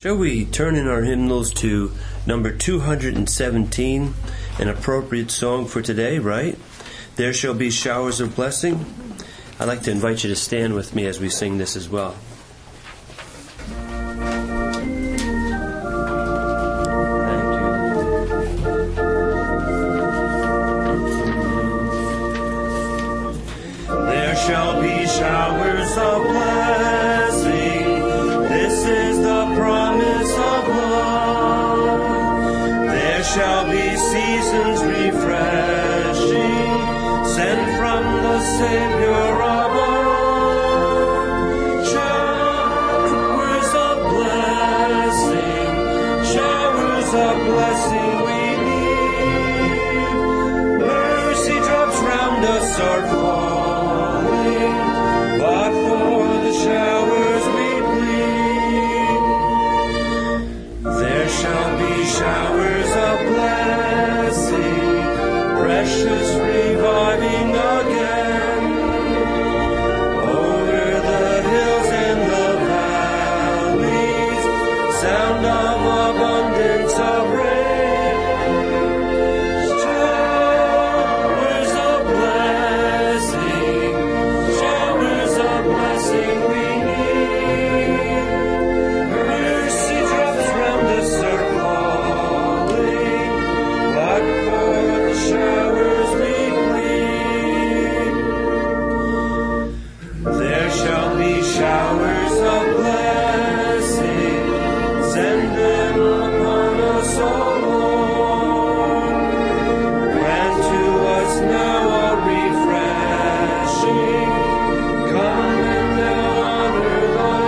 Shall we turn in our hymnals to number 217, an appropriate song for today, right? There shall be showers of blessing. I'd like to invite you to stand with me as we sing this as well. There shall be showers of blessing. This is the promise of love. There shall be seasons refreshing, sent from the Savior above. Showers of blessing we need. Mercy drops round us are falling, but for the showers we plead. There shall be showers of blessing, precious reviving again, over the hills and the valleys, sound of abundance of rain. Showers of blessing we need. Mercy drops round us are falling, but for the showers we plead. There shall be showers of blessing, send them upon us, O Lord. Grant to us now a refreshing, come and now honor thy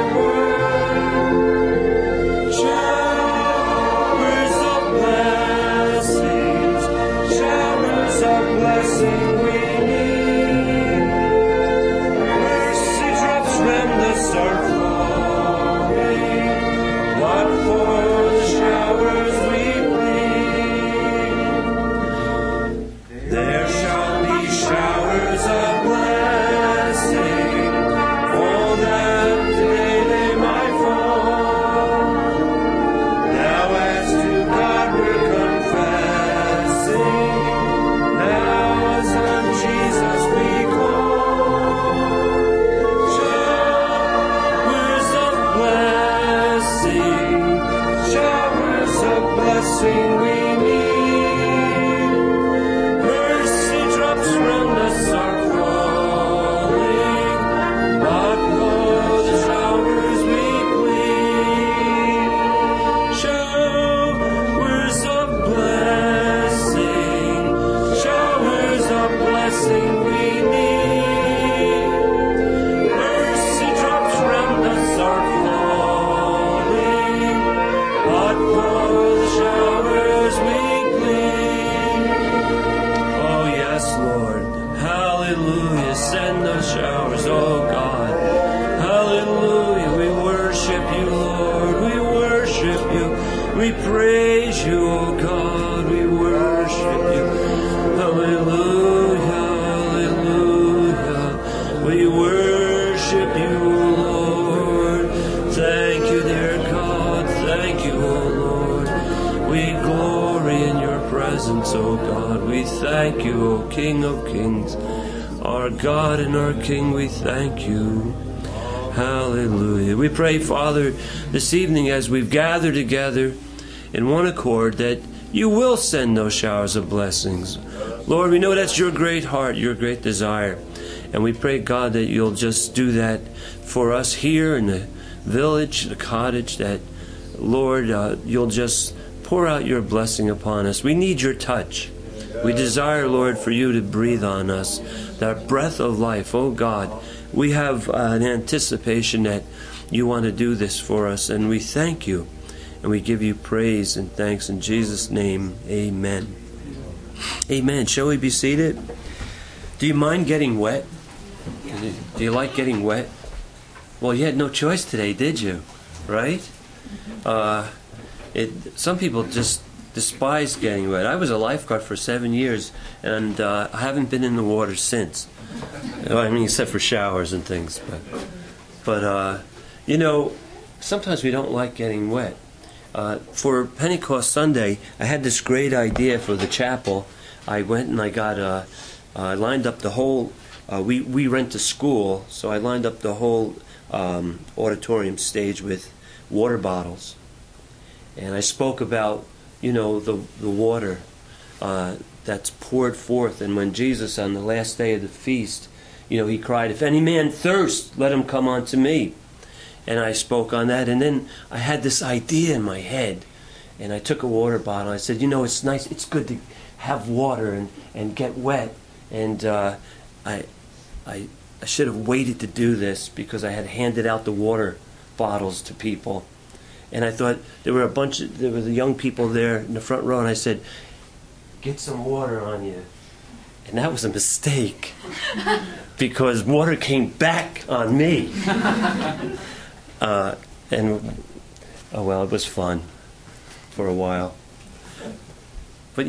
word. Showers of blessings, showers of blessing we need. Mercy drops round us are falling, but for the showers we plead. There shall be showers of blessing, for that today they might fall. Now as to God we're confessing, now as on Jesus we call. Showers of blessing, showers of blessing we need. Mercy drops round us are falling, but for the showers we plead. Showers of blessing, showers of blessing we need. Mercy drops round us are falling, but for the showers we plead. Oh yes, Lord. Hallelujah. Send those showers, oh God. Hallelujah. We worship you, Lord. We worship you. We praise you, oh God. We worship you. Hallelujah. Hallelujah. We worship you, Lord. Thank you, dear God. Thank you, oh Lord. We glory in your presence, oh God. We thank you, O King of Kings. Our God and our King, we thank you. Hallelujah. We pray, Father, this evening as we've gathered together in one accord, that you will send those showers of blessings. Lord, we know that's your great heart, your great desire. And we pray, God, that you'll just do that for us here in the village, the cottage, that, Lord, you'll just pour out your blessing upon us. We need your touch. We desire, Lord, for you to breathe on us, that breath of life. Oh God, we have an anticipation that you want to do this for us, and we thank you, and we give you praise and thanks in Jesus' name. Amen. Amen. Shall we be seated? Do you mind getting wet? Do you like getting wet? Well, you had no choice today, did you? Right? Some people just despise getting wet. I was a lifeguard for 7 years, and I haven't been in the water since. I mean, except for showers and things. But you know, sometimes we don't like getting wet. For Pentecost Sunday, I had this great idea for the chapel. I went and I got I lined up the whole. We rent a school, so I lined up the whole auditorium stage with water bottles, and I spoke about the water that's poured forth. And when Jesus, on the last day of the feast, he cried, "If any man thirst, let him come unto me." And I spoke on that, and then I had this idea in my head, and I took a water bottle. I said, it's nice, it's good to have water and get wet. And I should have waited to do this, because I had handed out the water bottles to people. And I thought there were the young people there in the front row, and I said, "Get some water on you." And that was a mistake, because water came back on me. It was fun for a while. But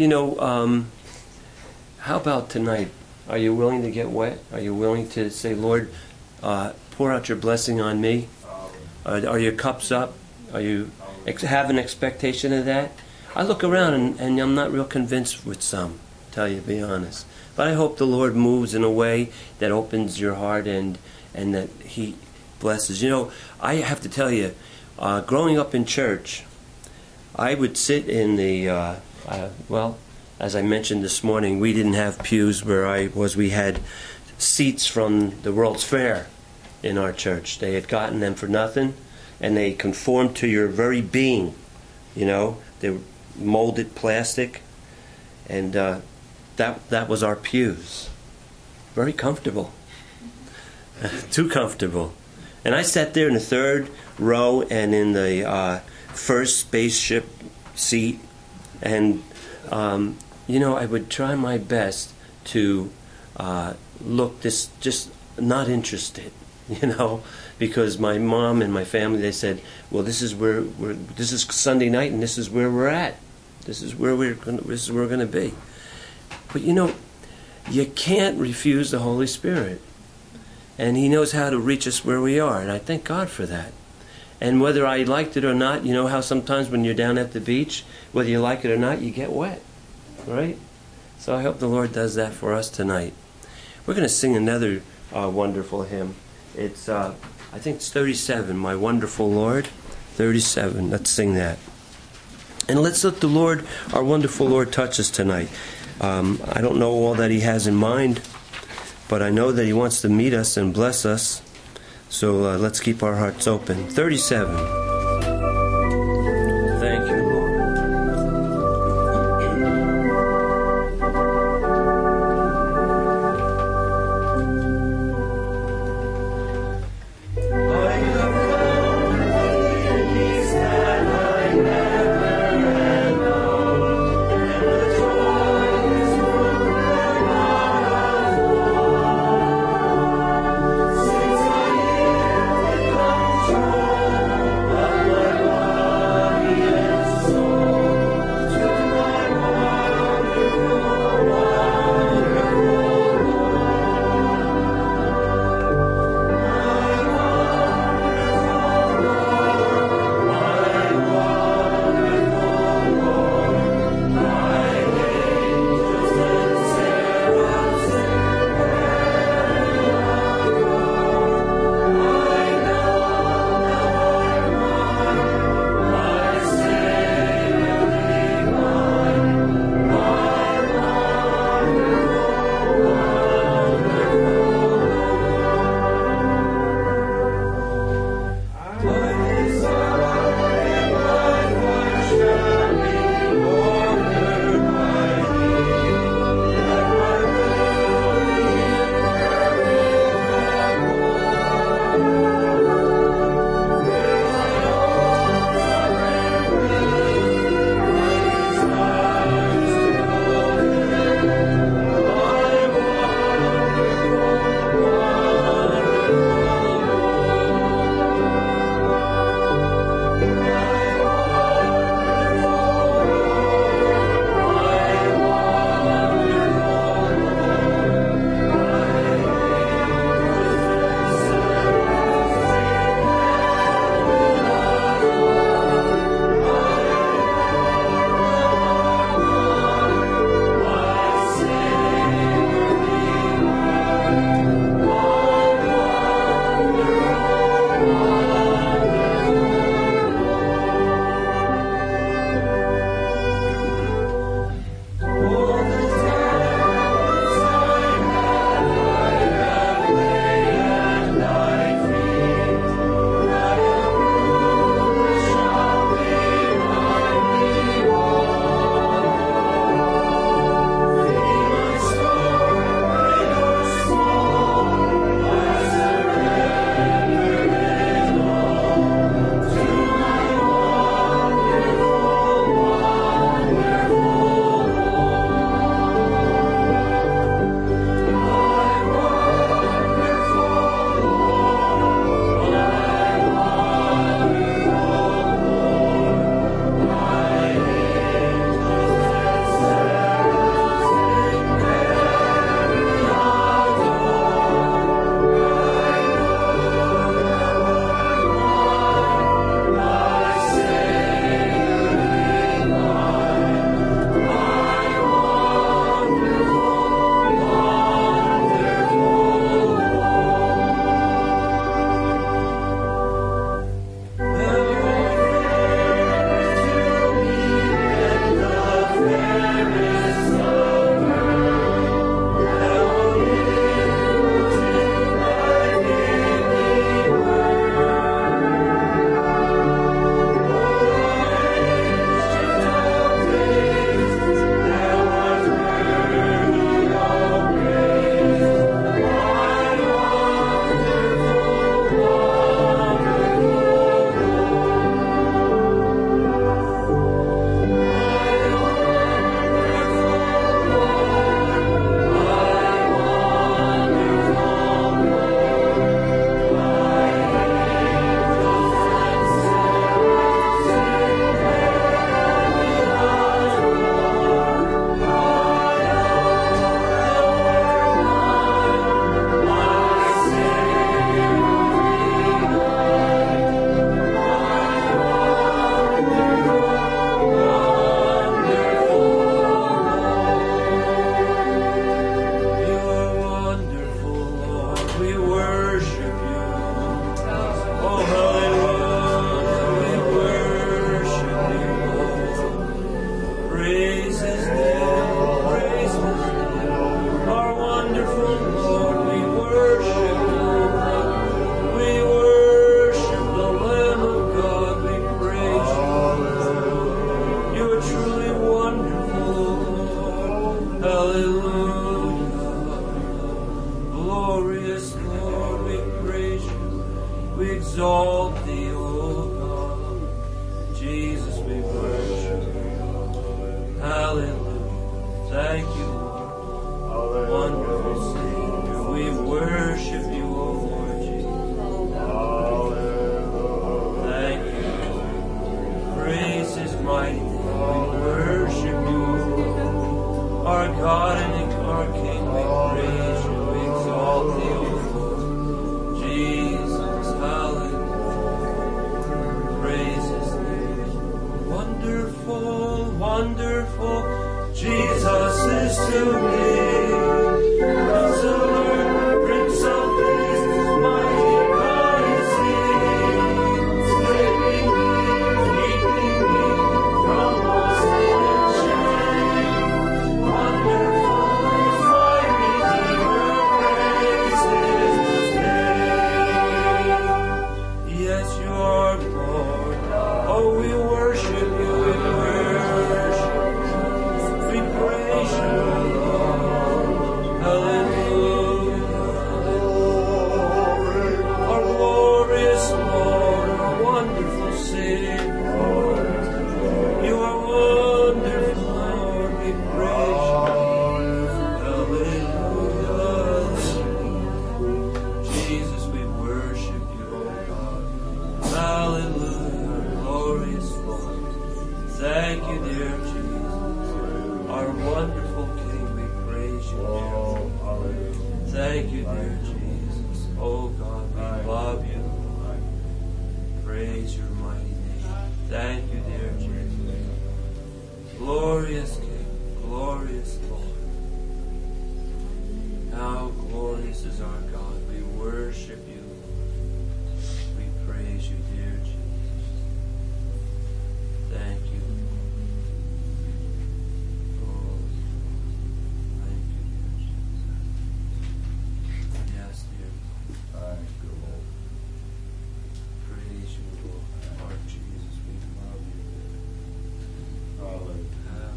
how about tonight? Are you willing to get wet? Are you willing to say, "Lord, pour out your blessing on me"? Are your cups up? Are you have an expectation of that? I look around and I'm not real convinced with some, tell you to be honest. But I hope the Lord moves in a way that opens your heart and that He blesses. I have to tell you, growing up in church, I would sit in the, as I mentioned this morning, we didn't have pews where I was. We had seats from the World's Fair in our church. They had gotten them for nothing, and they conformed to your very being. They were molded plastic, and that was our pews. Very comfortable. Too comfortable. And I sat there in the third row and in the first spaceship seat, and I would try my best to look just not interested, because my mom and my family, they said, "Well, this is Sunday night, and this is where we're at. This is where we're going to be." But you can't refuse the Holy Spirit. And He knows how to reach us where we are, and I thank God for that. And whether I liked it or not, how sometimes when you're down at the beach, whether you like it or not, you get wet, right? So I hope the Lord does that for us tonight. We're going to sing another wonderful hymn. It's, I think it's 37, "My Wonderful Lord." 37, let's sing that. And let's let the Lord, our wonderful Lord, touch us tonight. I don't know all that He has in mind, but I know that He wants to meet us and bless us. So let's keep our hearts open. 37. Thank you, Lord. Since I hear the control Jesus, we worship you. Hallelujah. Thank you, Lord. Wonderful Savior. We worship you, O Lord Jesus. Thank you. Praise His mighty name. We worship you, O Lord. Our God and our King, we praise you. We exalt thee, O Lord. Jesus, hallelujah. Praise His name. Wonderful, wonderful, Jesus is to me. Counselor, Prince of Peace, mighty God is He. Saving me, keeping me from all sin and shame. Wonderful is my Redeemer, praise His name. Yes, you are Lord. Oh, we worship you, we worship you. We praise you, Lord. Hallelujah. Our glorious Lord, our wonderful Savior. You are wonderful, Lord. We praise you. Hallelujah. Jesus, we worship you, O God. Hallelujah, glorious Lord. Thank you, dear Jesus. Our wonderful King, we praise you, dear. Thank you, dear Jesus. Oh God, we love you. Praise your mighty name. Thank you, dear Jesus. Glorious King, glorious Lord. How glorious is our God. We worship you. We praise you, dear Jesus. Thank you. Oh, thank you, dear Jesus. Yes, dear Lord. Thank you, Lord. Praise you, Lord. Lord Jesus, we love you. Hallelujah.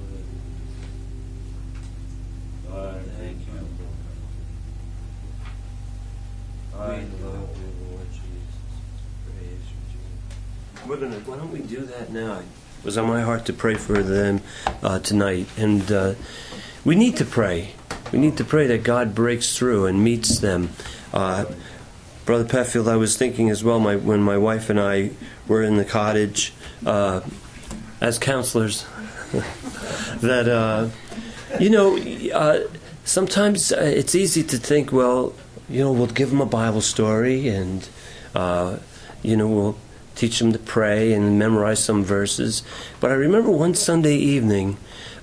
Hallelujah. Thank you, Lord. We love you, Lord Jesus. Praise you, Jesus. Why don't we do that now? It was on my heart to pray for them tonight. And we need to pray. We need to pray that God breaks through and meets them. Brother Petfield, I was thinking as well, when my wife and I were in the cottage as counselors, that, sometimes it's easy to think, well, we'll give them a Bible story and, we'll teach them to pray and memorize some verses. But I remember one Sunday evening,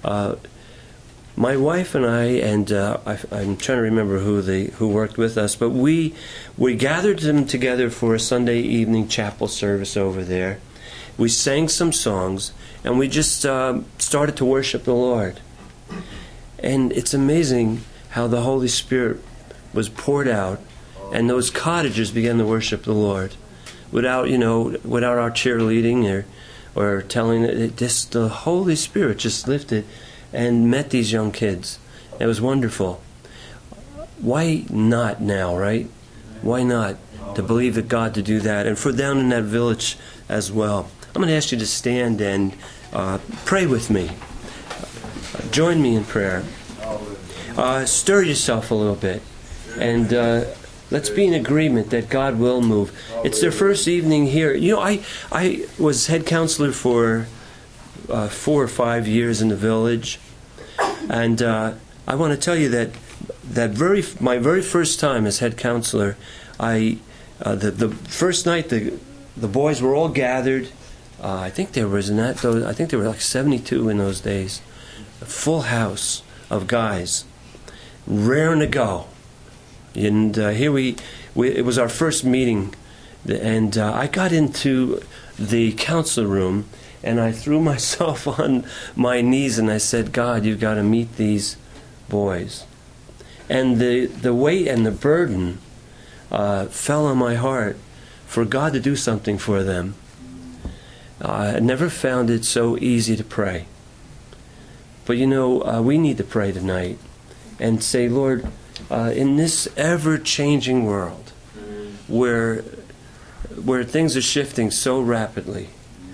my wife and I, and I'm trying to remember who worked with us, but we gathered them together for a Sunday evening chapel service over there. We sang some songs, and we just started to worship the Lord. And it's amazing how the Holy Spirit was poured out, and those cottagers began to worship the Lord without our cheerleading or telling it. Just the Holy Spirit just lifted and met these young kids. It was wonderful. Why not now, right? Why not to believe that God to do that, and for down in that village as well? I'm going to ask you to stand and pray with me. Join me in prayer. Stir yourself a little bit, and let's be in agreement that God will move. It's their first evening here. I was head counselor for 4 or 5 years in the village, and I want to tell you that my very first time as head counselor, the first night the boys were all gathered. I think there were like 72 in those days. A full house of guys, raring to go. And here it was our first meeting, and I got into the council room, and I threw myself on my knees, and I said, God, you've got to meet these boys. And the weight and the burden fell on my heart for God to do something for them. I never found it so easy to pray. But we need to pray tonight and say, Lord, in this ever-changing world where things are shifting so rapidly,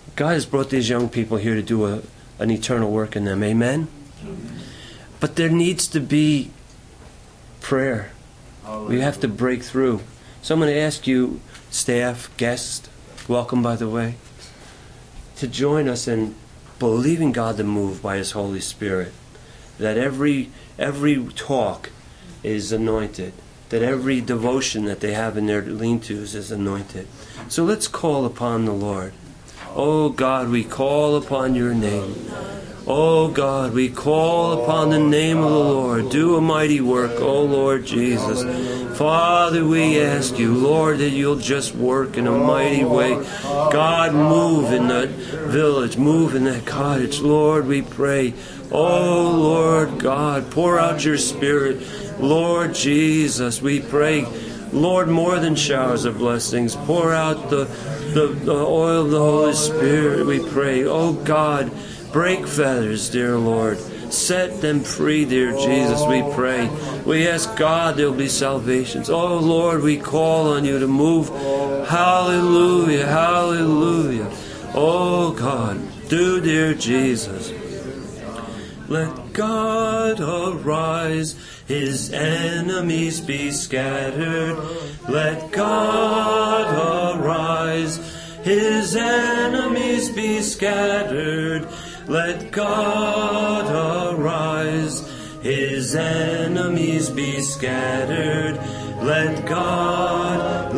God has brought these young people here to do an eternal work in them. Amen? But there needs to be prayer. We have to break through. So I'm going to ask you, staff, guests, welcome by the way, to join us in believing God to move by His Holy Spirit. That every talk is anointed. That every devotion that they have in their lean-tos is anointed. So let's call upon the Lord. Oh God, we call upon your name. Oh God, we call upon the name of the Lord. Do a mighty work, oh Lord Jesus. Father, we ask you, Lord, that you'll just work in a mighty way. God, move in that village, move in that cottage. Lord, we pray. Oh Lord God, pour out your Spirit. Lord Jesus, we pray. Lord, more than showers of blessings, pour out the oil of the Holy Spirit, we pray. Oh God, break fetters, dear Lord. Set them free, dear Jesus, we pray. We ask God there'll be salvations. Oh Lord, we call on you to move. Hallelujah, hallelujah. Oh God, do, dear Jesus. Let God arise, His enemies be scattered. Let God arise, His enemies be scattered. Let God arise, His enemies be scattered. Let God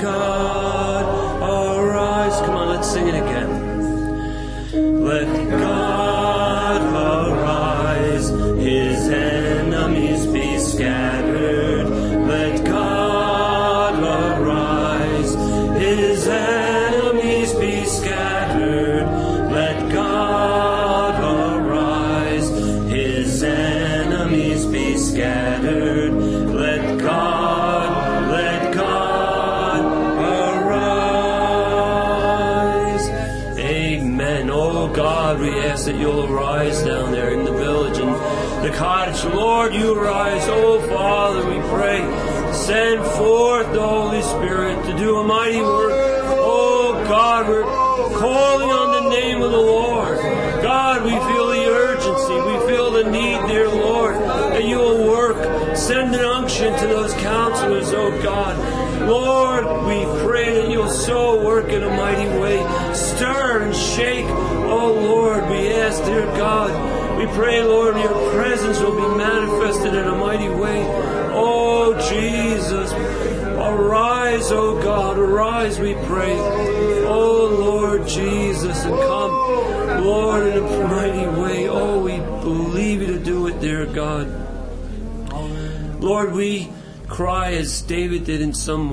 arise. Come on, let's sing it again. Let God arise, His enemies be scattered. Let God arise, His enemies be scattered. Let God arise, His enemies be scattered. Let God arise. Amen. Oh God, we ask that you'll arise down there in the village and the cottage. Lord, you arise. Oh Father, we pray. Send forth the Holy Spirit to do a mighty work. Oh God, we're calling on the name of the Lord. God, we feel the urgency. We feel the need, dear Lord, that you will work. Send an unction to those counselors, oh God. Lord, we pray that you'll so work in a mighty way. Stir and shake. Oh Lord, we ask, dear God, we pray, Lord, your presence will be manifested in a mighty way. Oh Jesus, arise, oh God, arise, we pray. Oh Lord Jesus, and come, Lord, in a mighty way. Oh, we believe you to do it, dear God. Lord, we cry as David did in Psalm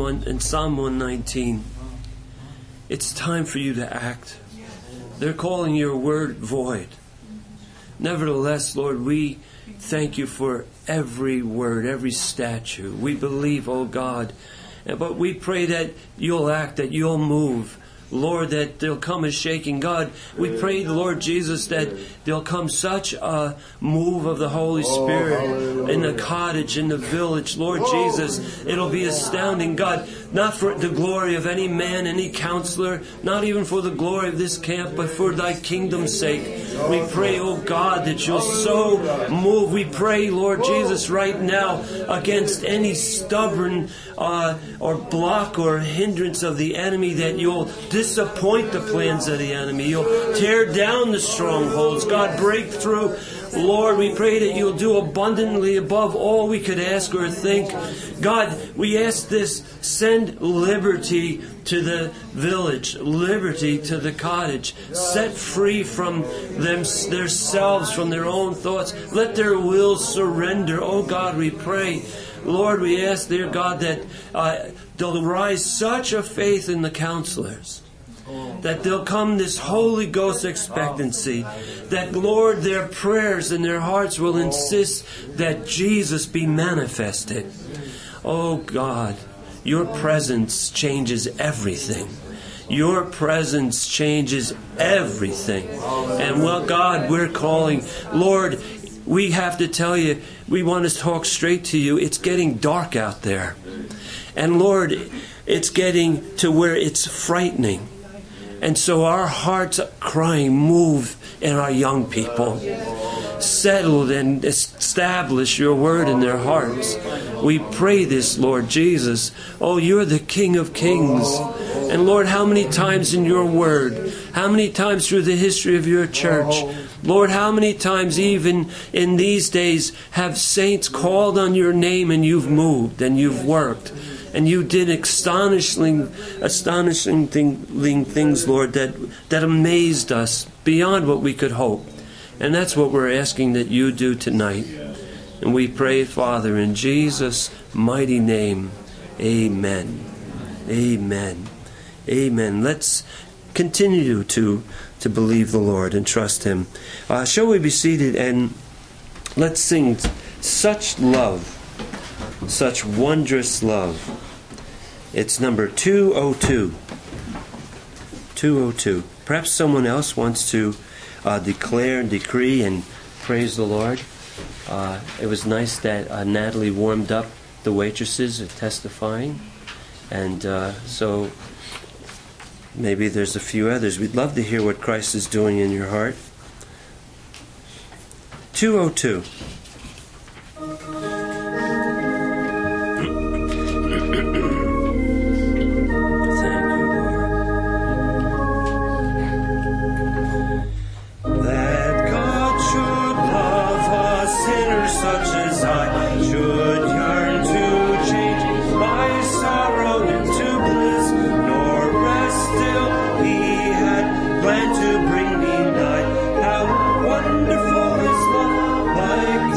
119. It's time for you to act. They're calling your word void. Nevertheless, Lord, we thank you for every word, every statute. We believe, oh God, but we pray that you'll act, that you'll move. Lord, that there'll come a shaking. God, we pray, Lord Jesus, that there'll come such a move of the Holy Spirit in the cottage, in the village. Lord Jesus, it'll be astounding. God, not for the glory of any man, any counselor, not even for the glory of this camp, but for thy kingdom's sake. We pray, oh God, that you'll so move. We pray, Lord Jesus, right now against any stubborn or block or hindrance of the enemy, that you'll disappoint the plans of the enemy. You'll tear down the strongholds. God, break through. Lord, we pray that you'll do abundantly above all we could ask or think. God, we ask this. Send liberty to the village, liberty to the cottage. Set free from themselves, from their own thoughts. Let their will surrender. Oh God, we pray. Lord, we ask, dear God, that there'll rise such a faith in the counselors, that there'll come this Holy Ghost expectancy, that, Lord, their prayers and their hearts will insist that Jesus be manifested. Oh God, your presence changes everything. Your presence changes everything. And well, God, we're calling, Lord, we have to tell you, we want to talk straight to you. It's getting dark out there. And Lord, it's getting to where it's frightening. And so our hearts are crying, move in our young people. Settled and establish your word in their hearts. We pray this, Lord Jesus. Oh, you're the King of Kings. And Lord, how many times in your word, how many times through the history of your church, Lord, how many times even in these days have saints called on your name and you've moved and you've worked. And you did astonishing things, Lord, that amazed us beyond what we could hope. And that's what we're asking that you do tonight. And we pray, Father, in Jesus' mighty name, amen. Amen. Amen. Let's continue to believe the Lord and trust Him. Shall we be seated and let's sing Such Love, Such Wondrous Love. It's number 202. 202. Perhaps someone else wants to declare and decree and praise the Lord. It was nice that Natalie warmed up the waitresses testifying. And so maybe there's a few others. We'd love to hear what Christ is doing in your heart. 202. Plan to bring me nigh. How wonderful is love, like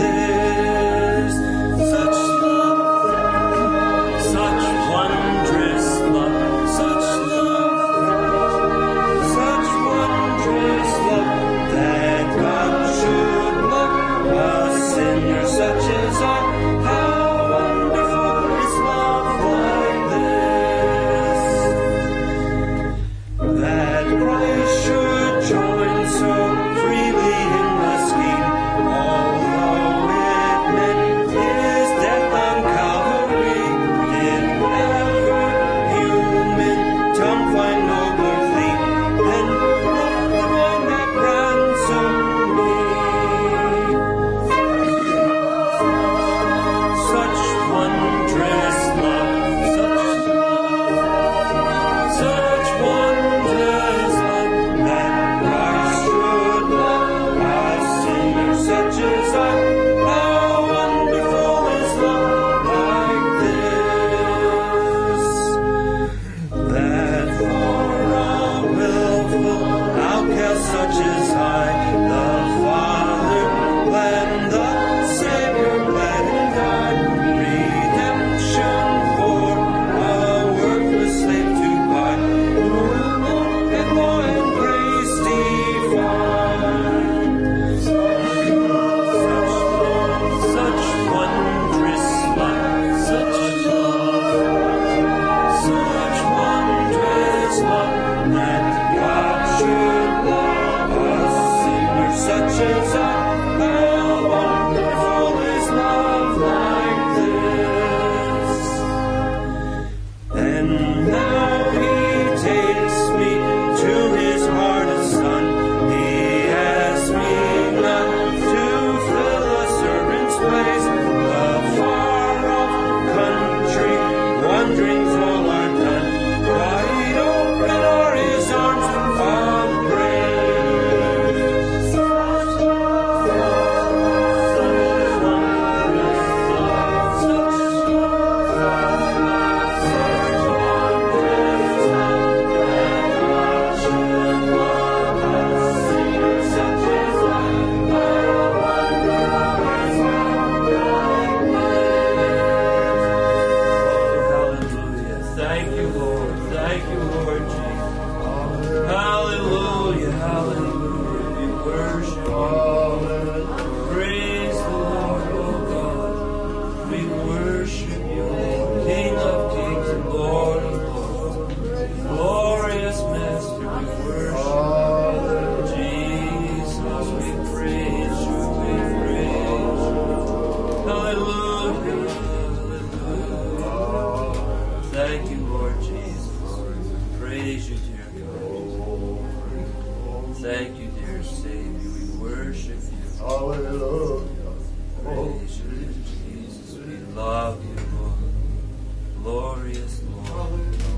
Thank you, dear Savior. We worship you. Hallelujah. Praise you, dear Jesus. We love you, Lord. Glorious Lord.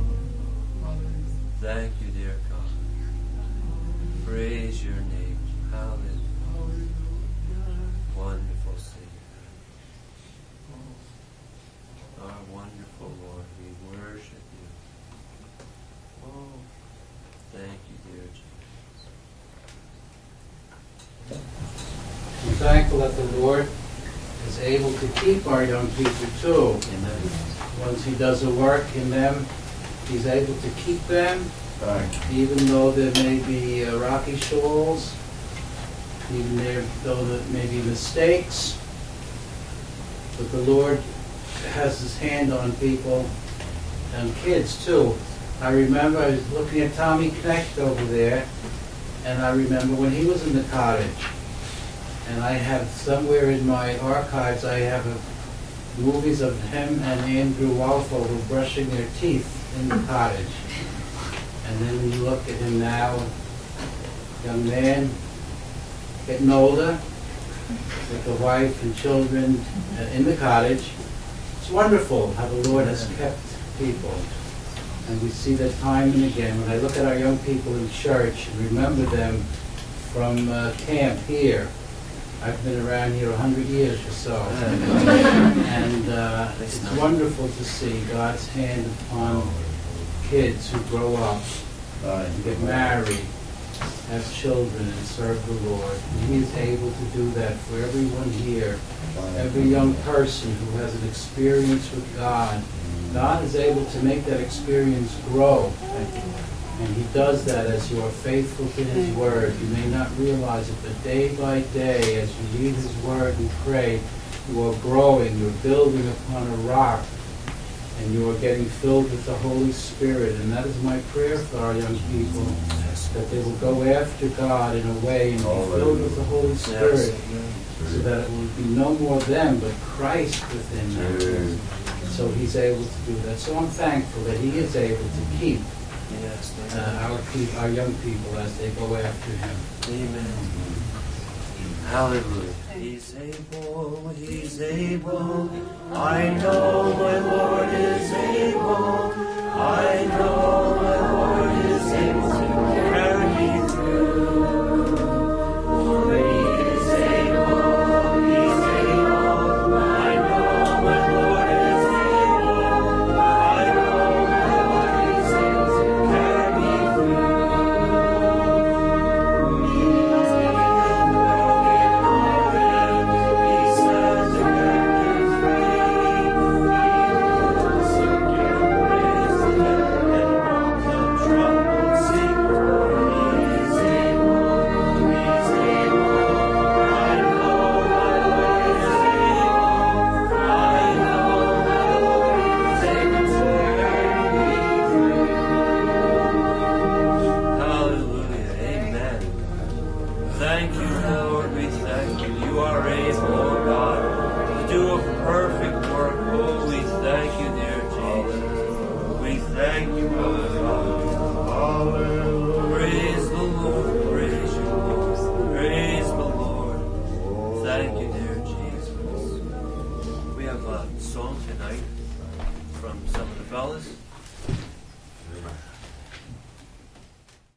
Thank you, dear God. Praise your name. Hallelujah. Wonderful Savior. Our wonderful Lord. We worship you. Oh, thank you, dear Jesus. I'm thankful that the Lord is able to keep our young people too. Amen. Once He does a work in them, He's able to keep them, Thank you. even though there may be rocky shoals, even though there may be mistakes. But the Lord has His hand on people and kids too. I remember I was looking at Tommy Knecht over there, and I remember when he was in the cottage. And I have somewhere in my archives, I have movies of him and Andrew Walfogle brushing their teeth in the cottage. And then you look at him now, young man, getting older, with a wife and children in the cottage. It's wonderful how the Lord has kept people. And we see that time and again. When I look at our young people in church and remember them from camp here, I've been around here 100 years or so. And it's wonderful to see God's hand upon kids who grow up and get married, have children, and serve the Lord. And He is able to do that for everyone here. Every young person who has an experience with God, God is able to make that experience grow. And He does that as you are faithful to His Word. You may not realize it, but day by day, as you read His Word and pray, you are growing, you're building upon a rock, and you are getting filled with the Holy Spirit. And that is my prayer for our young people, that they will go after God in a way and be filled with the Holy Spirit, so that it will be no more them, but Christ within them. So He's able to do that. So I'm thankful that He is able to keep our young people as they go after Him. Amen. Hallelujah. He's able, He's able. I know my Lord is able. I know my Lord is able to carry me through. For He is able, He's able. I know my Lord is able. I know my Lord is able to carry me through. He's able, He says the captives free. He will secure prison and walk the troubled sea. He's able, He's able. I know my Lord is able. I know my Lord is able to carry me through. Hallelujah. Amen. Thank you, Lord. We thank you. You are able, oh God, to do a perfect work. Oh, we thank you, dear Jesus. We thank you, oh God. Praise the Lord. Praise you, Lord. Praise the Lord. Thank you, dear Jesus. We have a song tonight from some of the fellas.